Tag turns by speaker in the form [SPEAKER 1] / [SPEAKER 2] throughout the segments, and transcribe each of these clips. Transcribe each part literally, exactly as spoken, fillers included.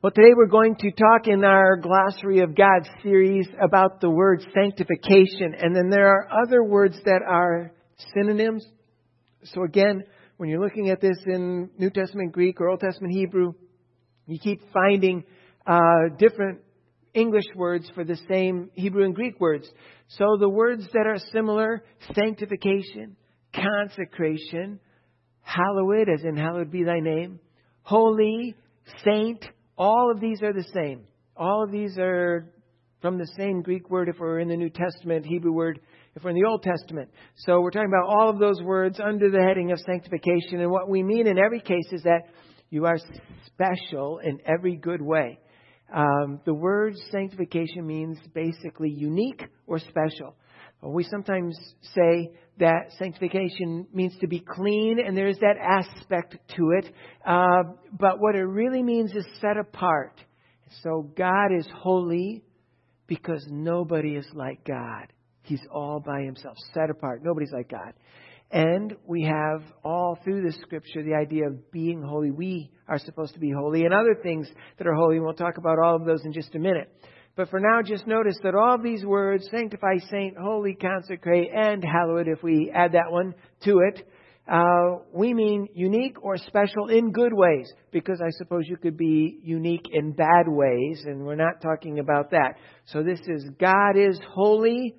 [SPEAKER 1] Well, today we're going to talk in our Glossary of God series about the word sanctification. And then there are other words that are synonyms. So again, when you're looking at this in New Testament Greek or Old Testament Hebrew, you keep finding uh, different English words for the same Hebrew and Greek words. So the words that are similar, sanctification, consecration, hallowed, as in hallowed be thy name, holy, saint, all of these are the same. All of these are from the same Greek word if we're in the New Testament, Hebrew word if we're in the Old Testament. So we're talking about all of those words under the heading of sanctification. And what we mean in every case is that you are special in every good way. Um, the word sanctification means basically unique or special. We sometimes say that sanctification means to be clean, and there is that aspect to it. Uh, but what it really means is set apart. So God is holy because nobody is like God. He's all by himself, set apart. Nobody's like God. And we have all through the Scripture the idea of being holy. We are supposed to be holy, and other things that are holy. And we'll talk about all of those in just a minute. But for now, just notice that all of these words, sanctify, saint, holy, consecrate, and hallowed, if we add that one to it, uh, we mean unique or special in good ways. Because I suppose you could be unique in bad ways, and we're not talking about that. So this is God is holy,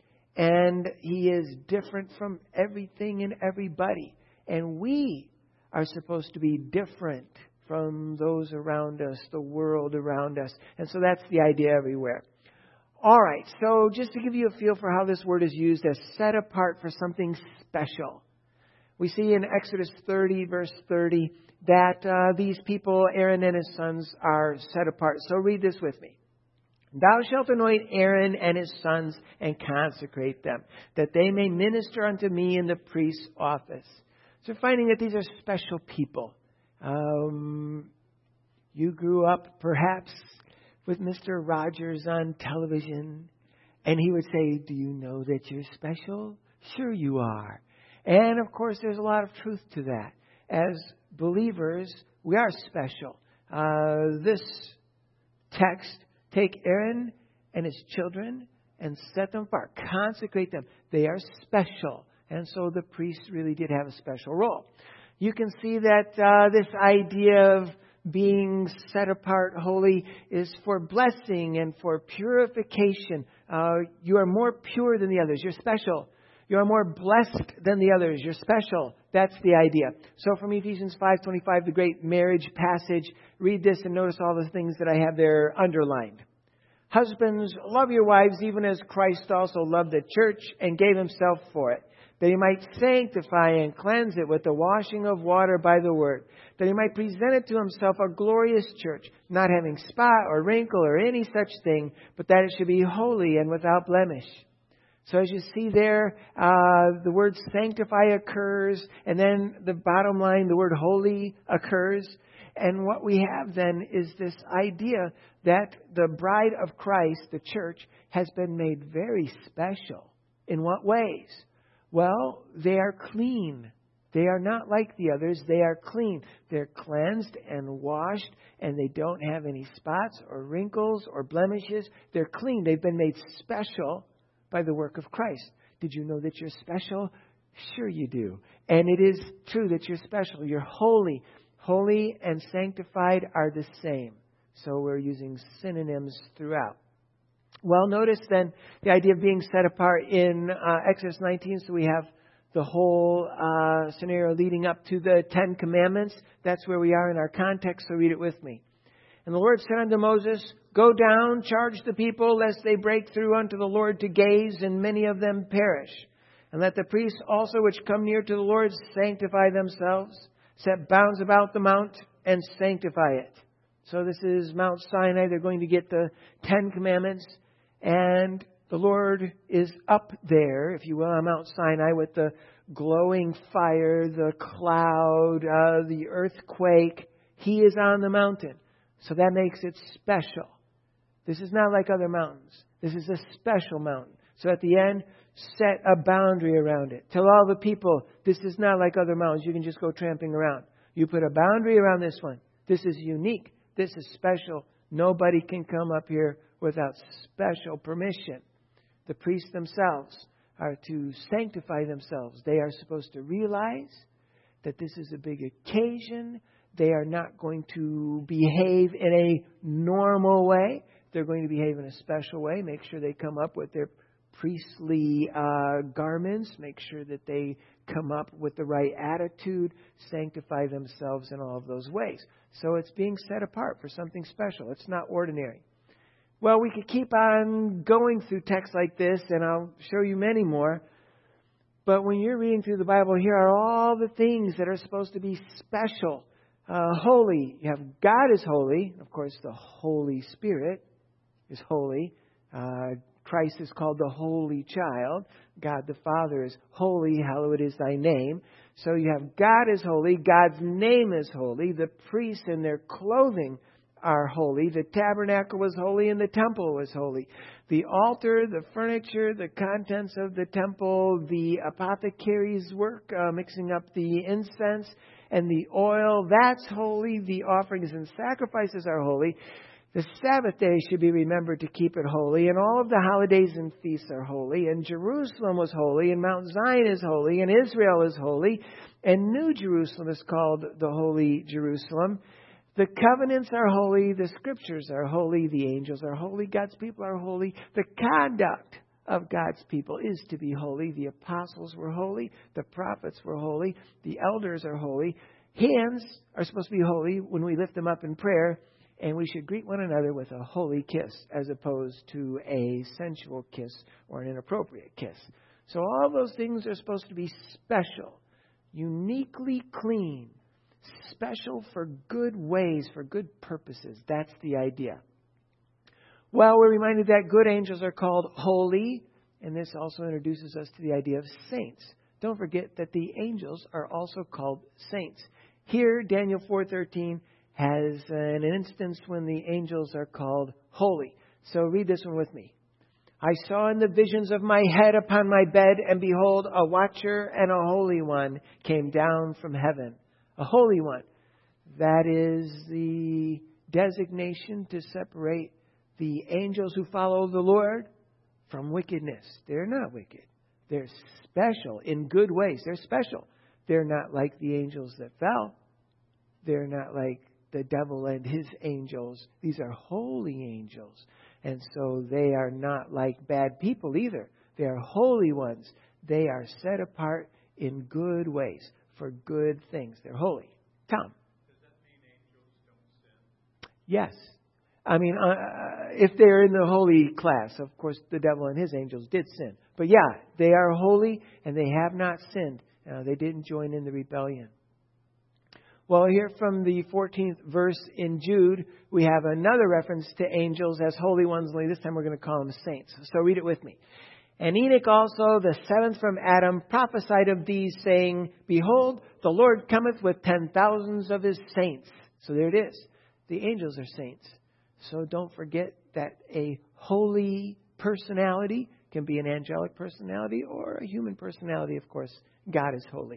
[SPEAKER 1] and He is different from everything and everybody. And we are supposed to be different from those around us, the world around us. And so that's the idea everywhere. All right, so just to give you a feel for how this word is used as set apart for something special. We see in Exodus thirty, verse thirty, that uh, these people, Aaron and his sons, are set apart. So read this with me. Thou shalt anoint Aaron and his sons and consecrate them, that they may minister unto me in the priest's office. So finding that these are special people. Um, you grew up perhaps with Mister Rogers on television, and he would say, do you know that you're special? Sure you are. And of course there's a lot of truth to that. As believers, we are special. Uh, this text, take Aaron and his children and set them apart. Consecrate them. They are special. And so the priests really did have a special role. You can see that uh, this idea of being set apart holy is for blessing and for purification. Uh, you are more pure than the others. You're special. You are more blessed than the others. You're special. That's the idea. So from Ephesians five twenty-five, the great marriage passage, read this and notice all the things that I have there underlined. Husbands, love your wives even as Christ also loved the church and gave himself for it, that he might sanctify and cleanse it with the washing of water by the word, that he might present it to himself a glorious church, not having spot or wrinkle or any such thing, but that it should be holy and without blemish. So as you see there, uh, the word sanctify occurs, and then the bottom line, the word holy occurs. And what we have then is this idea that the bride of Christ, the church, has been made very special. In what ways? Well, they are clean. They are not like the others. They are clean. They're cleansed and washed, and they don't have any spots or wrinkles or blemishes. They're clean. They've been made special by the work of Christ. Did you know that you're special? Sure you do. And it is true that you're special. You're holy. Holy and sanctified are the same. So we're using synonyms throughout. Well, notice then the idea of being set apart in uh, Exodus nineteen. So we have the whole uh, scenario leading up to the Ten Commandments. That's where we are in our context, so read it with me. And the Lord said unto Moses, Go down, charge the people, lest they break through unto the Lord to gaze, and many of them perish. And let the priests also which come near to the Lord sanctify themselves, set bounds about the mount, and sanctify it. So this is Mount Sinai. They're going to get the Ten Commandments. And the Lord is up there, if you will, on Mount Sinai with the glowing fire, the cloud, uh, the earthquake. He is on the mountain. So that makes it special. This is not like other mountains. This is a special mountain. So at the end, set a boundary around it. Tell all the people, this is not like other mountains. You can just go tramping around. You put a boundary around this one. This is unique. This is special. Nobody can come up here without special permission. The priests themselves are to sanctify themselves. They are supposed to realize that this is a big occasion. They are not going to behave in a normal way. They're going to behave in a special way. Make sure they come up with their priestly uh, garments. Make sure that they come up with the right attitude. Sanctify themselves in all of those ways. So it's being set apart for something special. It's not ordinary. Well, we could keep on going through texts like this, and I'll show you many more. But when you're reading through the Bible, here are all the things that are supposed to be special, uh, holy. You have God is holy. Of course, the Holy Spirit is holy. Uh, Christ is called the Holy Child. God the Father is holy. Hallowed is thy name. So you have God is holy. God's name is holy. The priests in their clothing are holy. The tabernacle was holy and the temple was holy. The altar, the furniture, the contents of the temple, the apothecary's work, uh, mixing up the incense and the oil, that's holy. The offerings and sacrifices are holy. The Sabbath day should be remembered to keep it holy, and all of the holidays and feasts are holy, and Jerusalem was holy, and Mount Zion is holy, and Israel is holy, and New Jerusalem is called the Holy Jerusalem. The covenants are holy, the scriptures are holy, the angels are holy, God's people are holy. The conduct of God's people is to be holy. The apostles were holy, the prophets were holy, the elders are holy. Hands are supposed to be holy when we lift them up in prayer. And we should greet one another with a holy kiss as opposed to a sensual kiss or an inappropriate kiss. So all those things are supposed to be special, uniquely clean, special for good ways, for good purposes. That's the idea. Well, we're reminded that good angels are called holy, and this also introduces us to the idea of saints. Don't forget that the angels are also called saints. Here, Daniel four thirteen has an instance when the angels are called holy. So read this one with me. I saw in the visions of my head upon my bed, and behold, a watcher and a holy one came down from heaven. A holy one. That is the designation to separate the angels who follow the Lord from wickedness. They're not wicked. They're special in good ways. They're special. They're not like the angels that fell. They're not like the devil and his angels. These are holy angels. And so they are not like bad people either. They are holy ones. They are set apart in good ways for good things. They're holy. Tom.
[SPEAKER 2] Does that mean angels don't sin?
[SPEAKER 1] Yes. I mean, uh, if they're in the holy class, of course, the devil and his angels did sin. But yeah, they are holy and they have not sinned. Uh, they didn't join in the rebellion. Well, here from the fourteenth verse in Jude, we have another reference to angels as holy ones, only this time we're going to call them saints. So read it with me. And Enoch also, the seventh from Adam, prophesied of these, saying, Behold, the Lord cometh with ten thousands of his saints. So there it is. The angels are saints. So don't forget that a holy personality can be an angelic personality or a human personality. Of course, God is holy.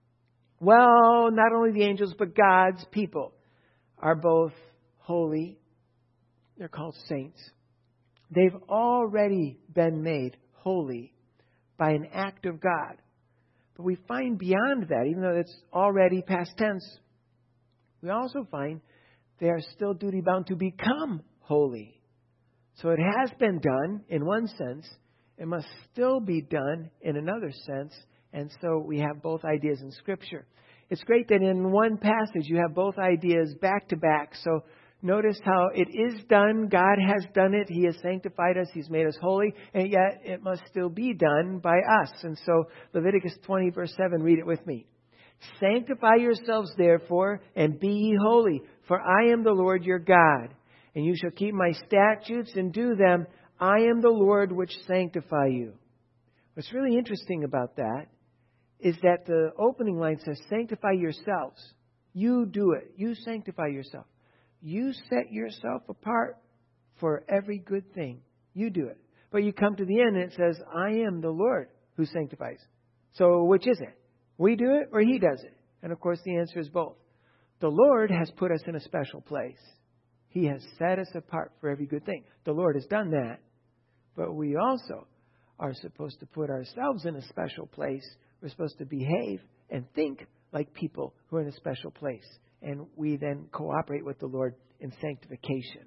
[SPEAKER 1] Well, not only the angels, but God's people are both holy. They're called saints. They've already been made holy by an act of God. But we find beyond that, even though it's already past tense, we also find they are still duty bound to become holy. So it has been done in one sense. It must still be done in another sense. And so we have both ideas in Scripture. It's great that in one passage you have both ideas back to back. So notice how it is done. God has done it. He has sanctified us. He's made us holy. And yet it must still be done by us. And so Leviticus twenty verse seven, read it with me. Sanctify yourselves therefore and be ye holy, for I am the Lord your God. And you shall keep my statutes and do them. I am the Lord which sanctify you. What's really interesting about that is that the opening line says, sanctify yourselves. You do it. You sanctify yourself. You set yourself apart for every good thing. You do it. But you come to the end and it says, I am the Lord who sanctifies. So which is it? We do it or He does it? And of course the answer is both. The Lord has put us in a special place. He has set us apart for every good thing. The Lord has done that. But we also are supposed to put ourselves in a special place. We're supposed to behave and think like people who are in a special place. And we then cooperate with the Lord in sanctification.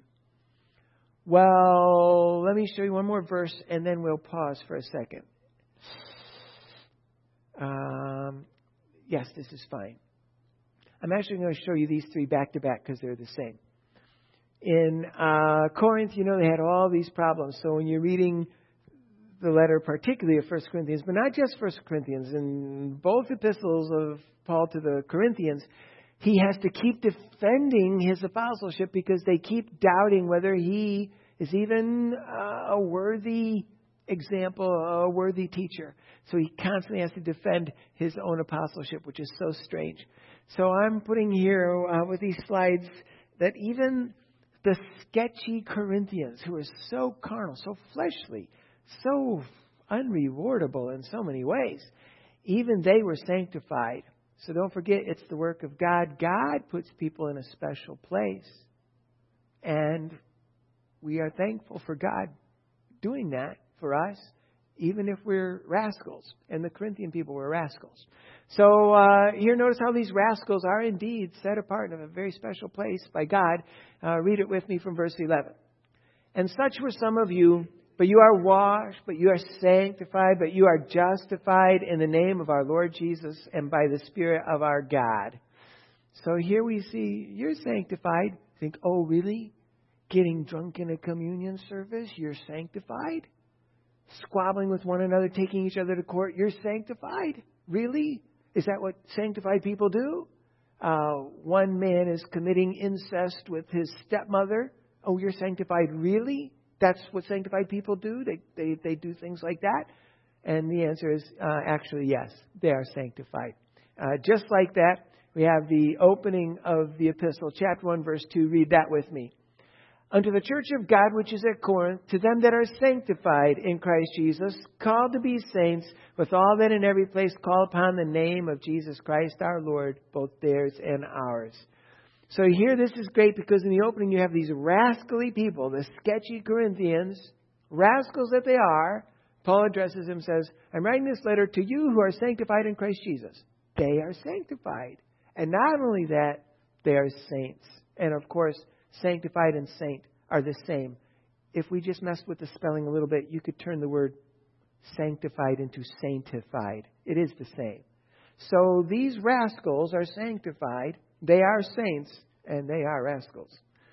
[SPEAKER 1] Well, let me show you one more verse, and then we'll pause for a second. Um, yes, this is fine. I'm actually going to show you these three back to back because they're the same. In uh, Corinth, you know, they had all these problems. So when you're reading the letter, particularly of First Corinthians, but not just First Corinthians, in both epistles of Paul to the Corinthians, he has to keep defending his apostleship because they keep doubting whether he is even uh, a worthy example, a worthy teacher. So he constantly has to defend his own apostleship, which is so strange. So I'm putting here uh, with these slides that even the sketchy Corinthians, who are so carnal, so fleshly, so unrewardable in so many ways, even they were sanctified. So don't forget, it's the work of God. God puts people in a special place. And we are thankful for God doing that for us, even if we're rascals. And the Corinthian people were rascals. So uh, here, notice how these rascals are indeed set apart in a very special place by God. Uh, read it with me from verse eleven. And such were some of you, but you are washed, but you are sanctified, but you are justified in the name of our Lord Jesus and by the Spirit of our God. So here we see you're sanctified. Think, oh, really? Getting drunk in a communion service, you're sanctified? Squabbling with one another, taking each other to court, you're sanctified? Really? Is that what sanctified people do? Uh, one man is committing incest with his stepmother. Oh, you're sanctified? Really? That's what sanctified people do? They they they do things like that? And the answer is uh, actually yes, they are sanctified. Uh, just like that, we have the opening of the epistle, chapter one, verse two. Read that with me. Unto the church of God which is at Corinth, to them that are sanctified in Christ Jesus, called to be saints, with all that in every place call upon the name of Jesus Christ our Lord, both theirs and ours. So here this is great because in the opening you have these rascally people, the sketchy Corinthians, rascals that they are. Paul addresses them and says, I'm writing this letter to you who are sanctified in Christ Jesus. They are sanctified. And not only that, they are saints. And of course, sanctified and saint are the same. If we just messed with the spelling a little bit, you could turn the word sanctified into sanctified. It is the same. So these rascals are sanctified. They are saints, and they are rascals.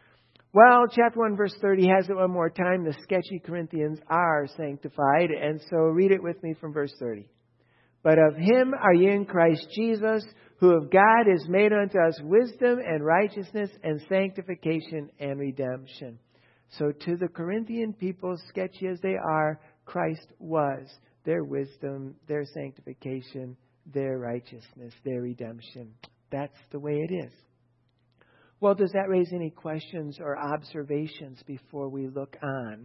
[SPEAKER 1] Well, chapter one, verse thirty has it one more time. The sketchy Corinthians are sanctified. And so read it with me from verse thirty. But of him are ye in Christ Jesus, who of God is made unto us wisdom and righteousness and sanctification and redemption. So to the Corinthian people, sketchy as they are, Christ was their wisdom, their sanctification, their righteousness, their redemption. That's the way it is. Well, does that raise any questions or observations before we look on?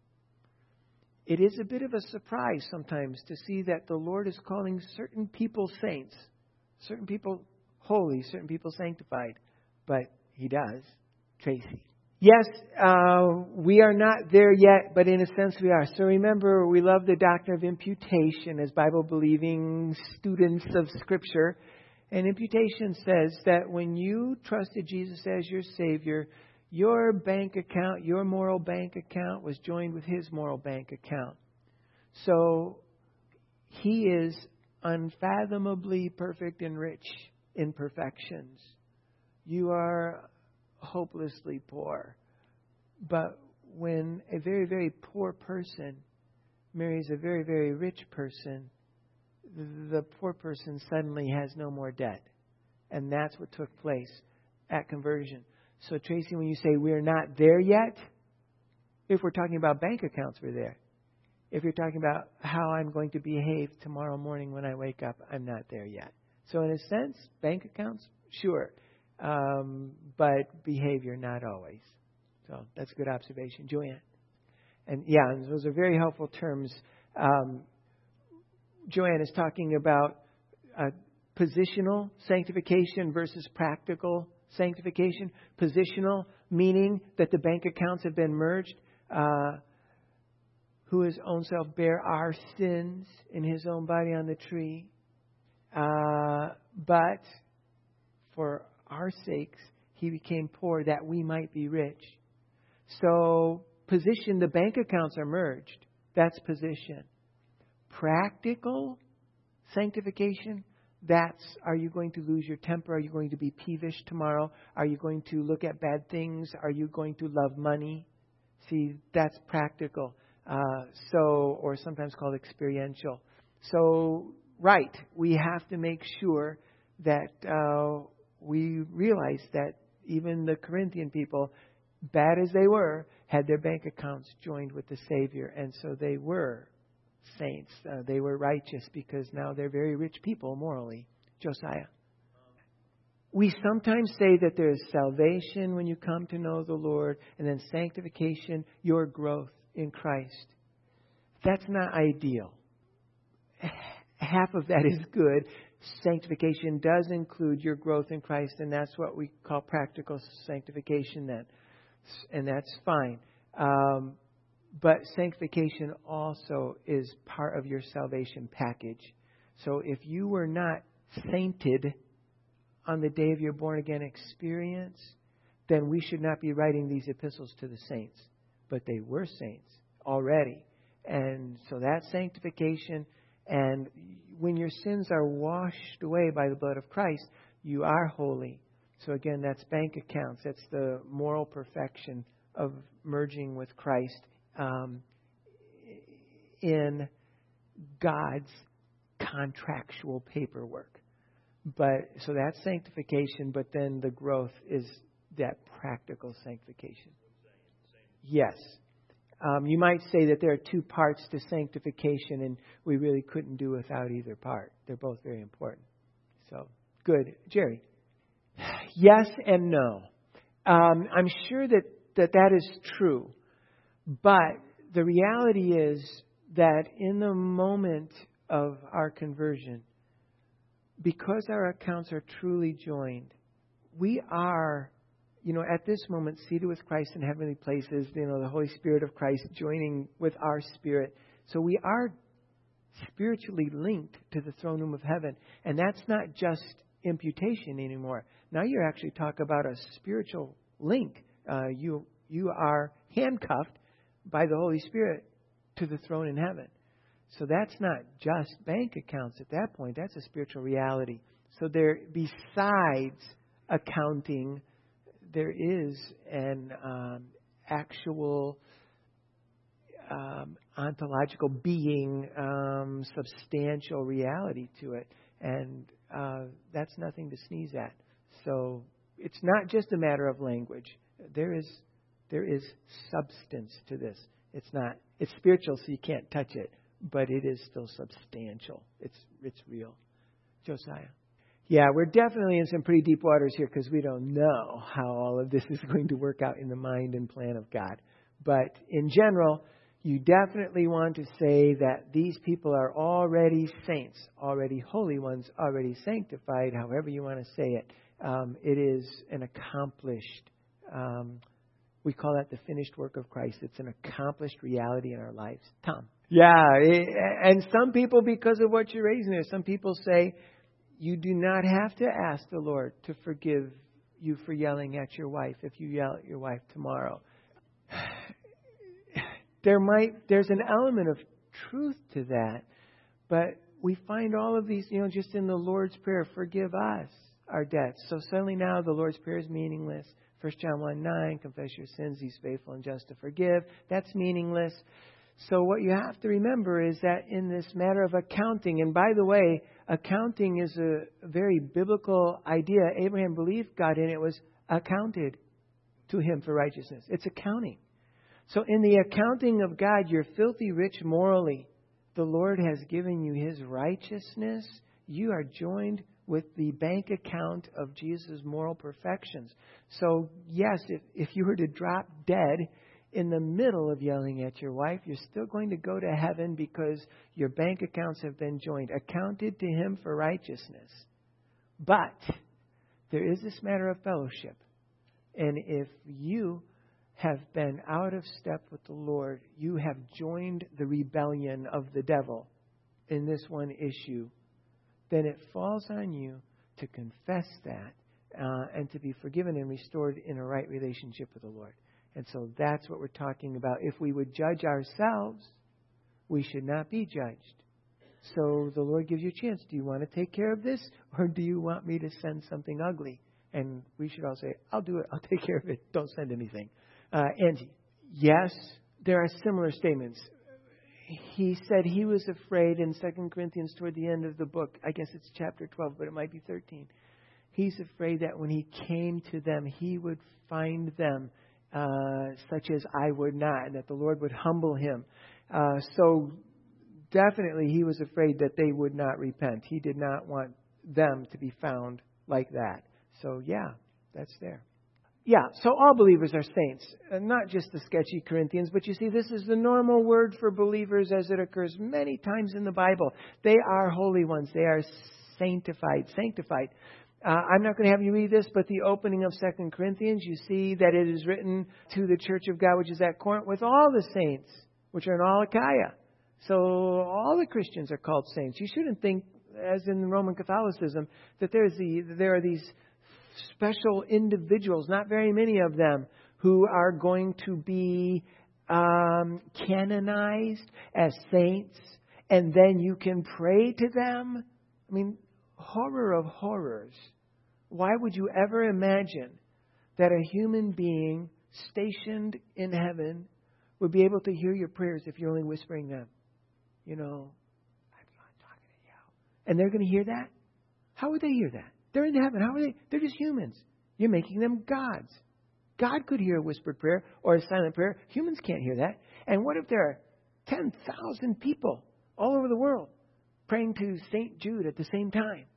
[SPEAKER 1] It is a bit of a surprise sometimes to see that the Lord is calling certain people saints, certain people holy, certain people sanctified. But He does. Tracy. Yes, uh, we are not there yet, but in a sense we are. So remember, we love the doctrine of imputation as Bible-believing students of Scripture. And imputation says that when you trusted Jesus as your Savior, your bank account, your moral bank account was joined with His moral bank account. So He is unfathomably perfect and rich in perfections. You are hopelessly poor. But when a very, very poor person marries a very, very rich person, the poor person suddenly has no more debt. And that's what took place at conversion. So, Tracy, when you say we're not there yet, if we're talking about bank accounts, we're there. If you're talking about how I'm going to behave tomorrow morning when I wake up, I'm not there yet. So, in a sense, bank accounts, sure. Um, but behavior, not always. So, that's a good observation. Joanne. And yeah, and those are very helpful terms. Um, Joanne is talking about uh, positional sanctification versus practical sanctification. Positional, meaning that the bank accounts have been merged. Uh, who his own self bare our sins in his own body on the tree. Uh, but for our sakes, he became poor that we might be rich. So position, the bank accounts are merged. That's position. Practical sanctification, that's, are you going to lose your temper? Are you going to be peevish tomorrow? Are you going to look at bad things? Are you going to love money? See, that's practical. Uh, so, or sometimes called experiential. So, right, we have to make sure that uh, we realize that even the Corinthian people, bad as they were, had their bank accounts joined with the Savior. And so they were saints. Uh, they were righteous because now they're very rich people morally. Josiah. We sometimes say that there is salvation when you come to know the Lord, and then sanctification, your growth in Christ. That's not ideal. Half of that is good. Sanctification does include your growth in Christ, and that's what we call practical sanctification then. And that's fine. Um, but sanctification also is part of your salvation package. So if you were not sainted on the day of your born-again experience, then we should not be writing these epistles to the saints. But they were saints already. And so that's sanctification. And when your sins are washed away by the blood of Christ, you are holy. So again, that's bank accounts. That's the moral perfection of merging with Christ um, in God's contractual paperwork. But so that's sanctification, but then the growth is that practical sanctification. Yes. Um, you might say that there are two parts to sanctification, and we really couldn't do without either part. They're both very important. So, good. Jerry? Yes and no. Um, I'm sure that, that that is true. But the reality is that in the moment of our conversion, because our accounts are truly joined, we are, you know, at this moment seated with Christ in heavenly places, you know, the Holy Spirit of Christ joining with our spirit. So we are spiritually linked to the throne room of heaven. And that's not just imputation anymore. Now you're actually talking about a spiritual link. Uh, you you are handcuffed by the Holy Spirit to the throne in heaven. So that's not just bank accounts at that point. That's a spiritual reality. So there, besides accounting, there is an um, actual um, ontological being, um, substantial reality to it. And uh, that's nothing to sneeze at. So it's not just a matter of language. There is there is substance to this. It's not. It's spiritual, so you can't touch it. But it is still substantial. It's it's real. Josiah? Yeah, we're definitely in some pretty deep waters here because we don't know how all of this is going to work out in the mind and plan of God. But in general, you definitely want to say that these people are already saints, already holy ones, already sanctified, however you want to say it. Um, it is an accomplished, um, we call that the finished work of Christ. It's an accomplished reality in our lives. Tom? Yeah, and some people, because of what you're raising there, some people say you do not have to ask the Lord to forgive you for yelling at your wife if you yell at your wife tomorrow. There might, there's an element of truth to that, but we find all of these, you know, just in the Lord's Prayer, forgive us our debts. So suddenly now the Lord's Prayer is meaningless. First John one nine, confess your sins, He's faithful and just to forgive. That's meaningless. So what you have to remember is that in this matter of accounting, and by the way, accounting is a very biblical idea. Abraham believed God, and it was accounted to him for righteousness. It's accounting. So in the accounting of God, you're filthy rich morally. The Lord has given you His righteousness. You are joined with the bank account of Jesus' moral perfections. So yes, if, if you were to drop dead in the middle of yelling at your wife, you're still going to go to heaven because your bank accounts have been joined, accounted to Him for righteousness. But there is this matter of fellowship. And if you have been out of step with the Lord, you have joined the rebellion of the devil in this one issue, then it falls on you to confess that uh, and to be forgiven and restored in a right relationship with the Lord. And so that's what we're talking about. If we would judge ourselves, we should not be judged. So the Lord gives you a chance. Do you want to take care of this, or do you want me to send something ugly? And we should all say, I'll do it. I'll take care of it. Don't send anything. Uh, Angie, yes, there are similar statements. He said he was afraid in Second Corinthians toward the end of the book. I guess it's chapter twelve, but it might be thirteen. He's afraid that when he came to them, he would find them uh, such as I would not, and that the Lord would humble him. Uh, so definitely he was afraid that they would not repent. He did not want them to be found like that. So, yeah, that's there. Yeah, so all believers are saints, and not just the sketchy Corinthians, but you see, this is the normal word for believers as it occurs many times in the Bible. They are holy ones. They are sanctified, sanctified. Uh, I'm not going to have you read this, but the opening of Second Corinthians, you see that it is written to the church of God, which is at Corinth, with all the saints, which are in all Achaia. So all the Christians are called saints. You shouldn't think, as in Roman Catholicism, that there's the there are these special individuals, not very many of them, who are going to be um, canonized as saints, and then you can pray to them. I mean, horror of horrors. Why would you ever imagine that a human being stationed in heaven would be able to hear your prayers if you're only whispering them? You know, I'm not talking to you. And they're going to hear that? How would they hear that? They're in heaven. How are they? They're just humans. You're making them gods. God could hear a whispered prayer or a silent prayer. Humans can't hear that. And what if there are ten thousand people all over the world praying to Saint Jude at the same time?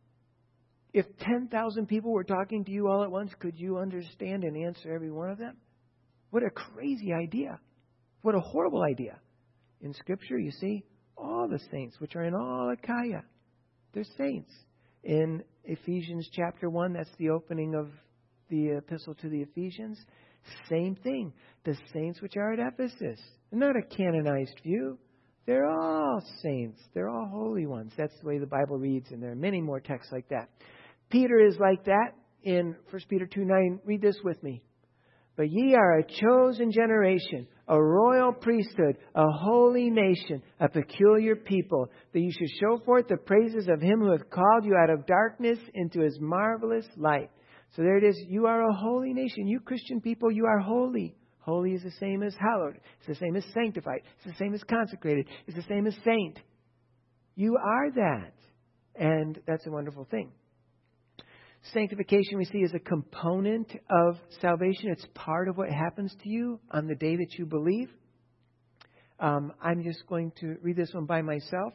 [SPEAKER 1] If ten thousand people were talking to you all at once, could you understand and answer every one of them? What a crazy idea. What a horrible idea. In Scripture, you see, all the saints, which are in all Achaia, they're saints. In Ephesians chapter one, that's the opening of the epistle to the Ephesians. Same thing. The saints which are at Ephesus. Not a canonized few. They're all saints. They're all holy ones. That's the way the Bible reads, and there are many more texts like that. Peter is like that in First Peter two nine. Read this with me. But ye are a chosen generation, a royal priesthood, a holy nation, a peculiar people, that you should show forth the praises of Him who hath called you out of darkness into His marvelous light. So there it is. You are a holy nation. You Christian people, you are holy. Holy is the same as hallowed. It's the same as sanctified. It's the same as consecrated. It's the same as saint. You are that. And that's a wonderful thing. Sanctification, we see, is a component of salvation. It's part of what happens to you on the day that you believe. Um, I'm just going to read this one by myself.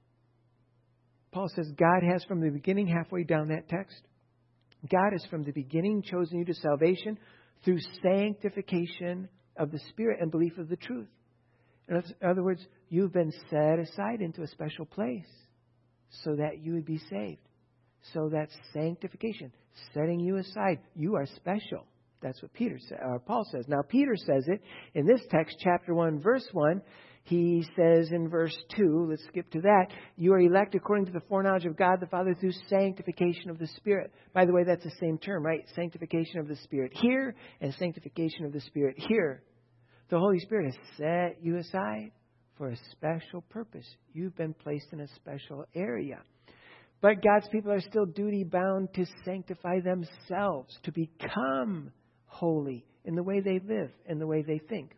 [SPEAKER 1] Paul says, God has from the beginning, halfway down that text, God has from the beginning chosen you to salvation through sanctification of the Spirit and belief of the truth. In other words, you've been set aside into a special place so that you would be saved. So that's sanctification, setting you aside. You are special. That's what Peter sa- or Paul says. Now, Peter says it in this text, chapter one, verse one. He says in verse two, let's skip to that, you are elect according to the foreknowledge of God the Father through sanctification of the Spirit. By the way, that's the same term, right? Sanctification of the Spirit here and sanctification of the Spirit here. The Holy Spirit has set you aside for a special purpose. You've been placed in a special area. But God's people are still duty-bound to sanctify themselves, to become holy in the way they live, in the way they think.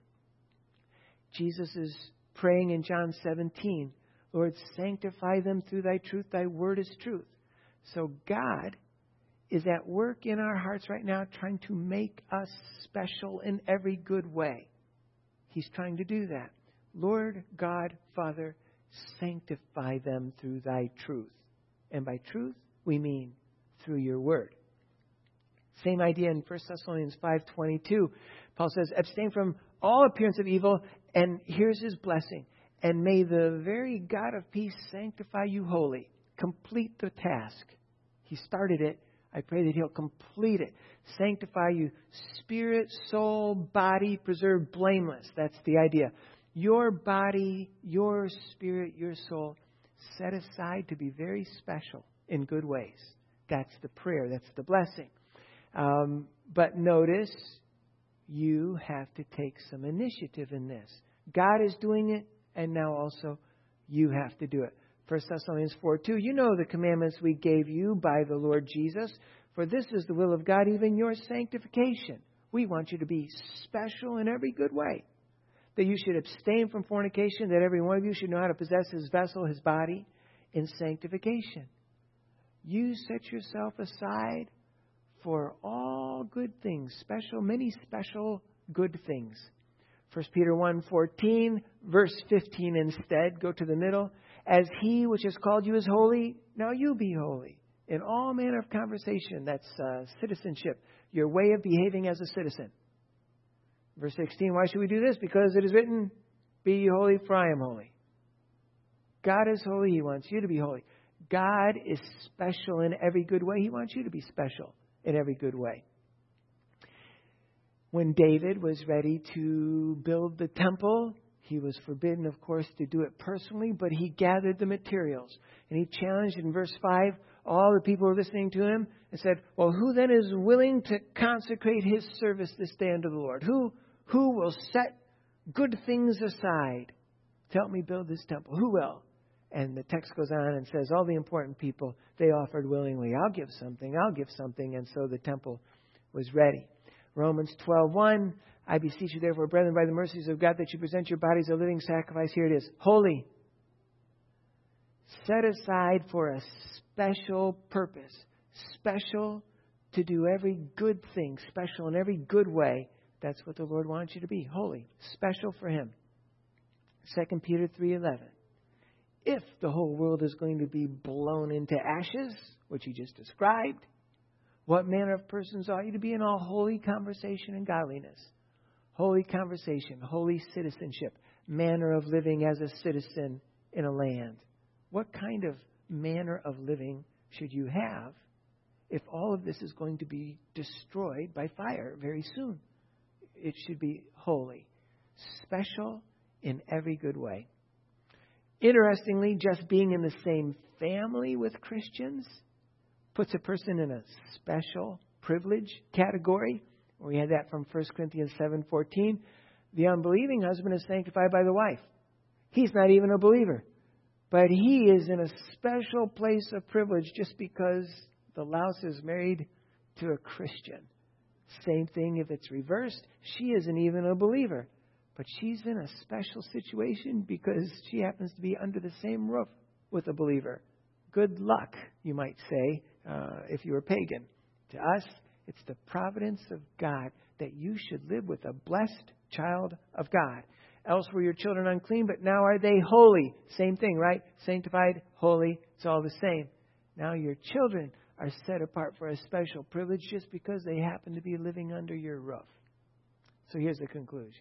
[SPEAKER 1] Jesus is praying in John seventeen, Lord, sanctify them through thy truth. Thy word is truth. So God is at work in our hearts right now trying to make us special in every good way. He's trying to do that. Lord God, Father, sanctify them through thy truth. And by truth, we mean through your word. Same idea in First Thessalonians five twenty-two. Paul says, abstain from all appearance of evil, and here's his blessing. And may the very God of peace sanctify you wholly. Complete the task. He started it. I pray that He'll complete it. Sanctify you, spirit, soul, body, preserved blameless. That's the idea. Your body, your spirit, your soul, set aside to be very special in good ways. That's the prayer. That's the blessing. Um, but notice, you have to take some initiative in this. God is doing it, and now also you have to do it. First Thessalonians four two, you know the commandments we gave you by the Lord Jesus, for this is the will of God, even your sanctification. We want you to be special in every good way. That you should abstain from fornication, that every one of you should know how to possess his vessel, his body, in sanctification. You set yourself aside for all good things, special, many special good things. First Peter one fourteen, verse fifteen instead, go to the middle. As He which has called you is holy, now you be holy. In all manner of conversation, that's uh, citizenship, your way of behaving as a citizen. Verse sixteen, why should we do this? Because it is written, be ye holy, for I am holy. God is holy. He wants you to be holy. God is special in every good way. He wants you to be special in every good way. When David was ready to build the temple, he was forbidden, of course, to do it personally, but he gathered the materials. And he challenged in verse five all the people who were listening to him and said, well, who then is willing to consecrate his service this day unto the Lord? Who, who will set good things aside to help me build this temple? Who will? And the text goes on and says, all the important people, they offered willingly. I'll give something, I'll give something. And so the temple was ready. Romans twelve one, I beseech you therefore, brethren, by the mercies of God, that you present your bodies a living sacrifice. Here it is. Holy. Set aside for a special purpose. Special to do every good thing. Special in every good way. That's what the Lord wants you to be. Holy. Special for Him. Second Peter three eleven. If the whole world is going to be blown into ashes, which He just described, what manner of persons ought you to be in all holy conversation and godliness? Holy conversation, holy citizenship, manner of living as a citizen in a land. What kind of manner of living should you have if all of this is going to be destroyed by fire very soon? It should be holy, special in every good way. Interestingly, just being in the same family with Christians puts a person in a special privilege category. We had that from First Corinthians seven fourteen. The unbelieving husband is sanctified by the wife. He's not even a believer. But he is in a special place of privilege just because the louse is married to a Christian. Same thing if it's reversed. She isn't even a believer. But she's in a special situation because she happens to be under the same roof with a believer. Good luck, you might say, uh, if you were pagan. To us, it's the providence of God that you should live with a blessed child of God. Else were your children unclean, but now are they holy. Same thing, right? Sanctified, holy, it's all the same. Now your children are set apart for a special privilege just because they happen to be living under your roof. So here's the conclusion.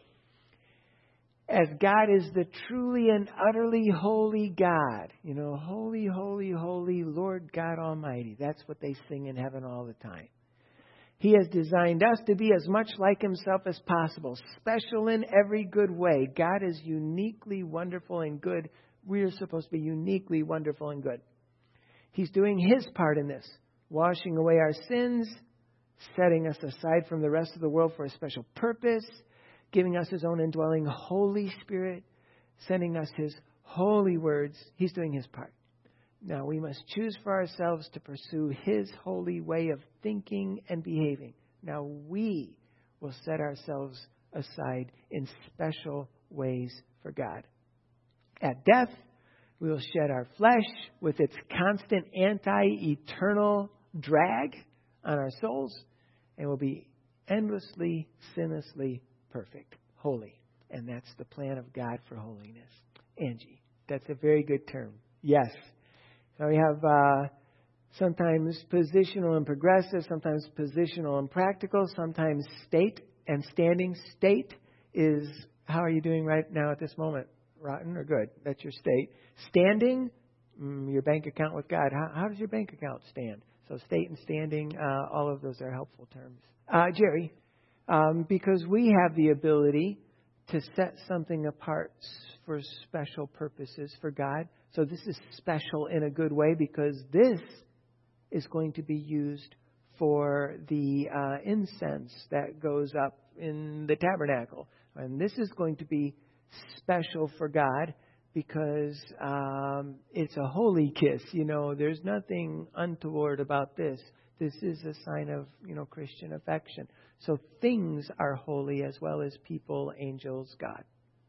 [SPEAKER 1] As God is the truly and utterly holy God, you know, holy, holy, holy Lord God Almighty. That's what they sing in heaven all the time. He has designed us to be as much like Himself as possible, special in every good way. God is uniquely wonderful and good. We are supposed to be uniquely wonderful and good. He's doing His part in this, washing away our sins, setting us aside from the rest of the world for a special purpose, giving us His own indwelling Holy Spirit, sending us His holy words. He's doing His part. Now we must choose for ourselves to pursue His holy way of thinking and behaving. Now we will set ourselves aside in special ways for God. At death, we will shed our flesh with its constant anti-eternal drag on our souls, and will be endlessly, sinlessly perfect, holy. And that's the plan of God for holiness. Angie, that's a very good term. Yes. Now we have uh, sometimes positional and progressive, sometimes positional and practical, sometimes state and standing. State is, how are you doing right now at this moment? Rotten or good? That's your state. Standing, mm, your bank account with God. How, how does your bank account stand? So state and standing, uh, all of those are helpful terms. Uh, Jerry, um, because we have the ability to set something apart for special purposes for God. So this is special in a good way because this is going to be used for the uh, incense that goes up in the tabernacle. And this is going to be special for God because um, it's a holy kiss. You know, there's nothing untoward about this. This is a sign of, you know, Christian affection. So things are holy as well as people, angels, God.